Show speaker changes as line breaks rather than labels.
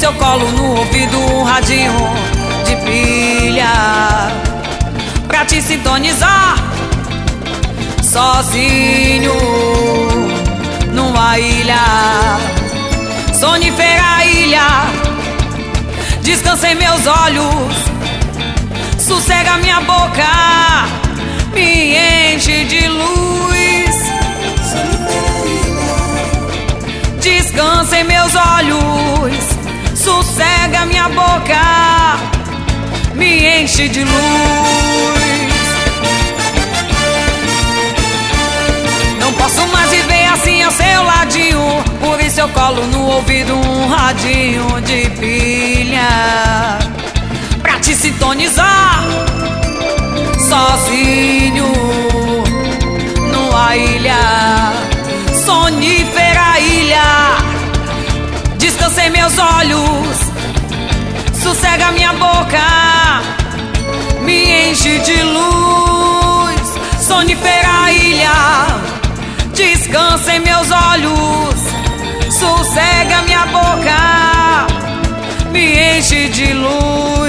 eu colo no ouvido um radinho de pilha pra te sintonizar sozinho numa ilha, sonífera ilha. Descansa em meus olhos, sossega minha boca, me enche de luz. Descansa em meus olhos, sossega minha boca, me enche de luz. Não posso mais viver assim ao seu ladinho, por isso eu colo no ouvido um radinho de pilha pra te sintonizar sozinho numa ilha, sonífera ilha. Descansa em meus olhos, sossega minha boca, me enche de luz. Sonífera ilha, descansa em meus olhos, sossega minha boca, me enche de luz.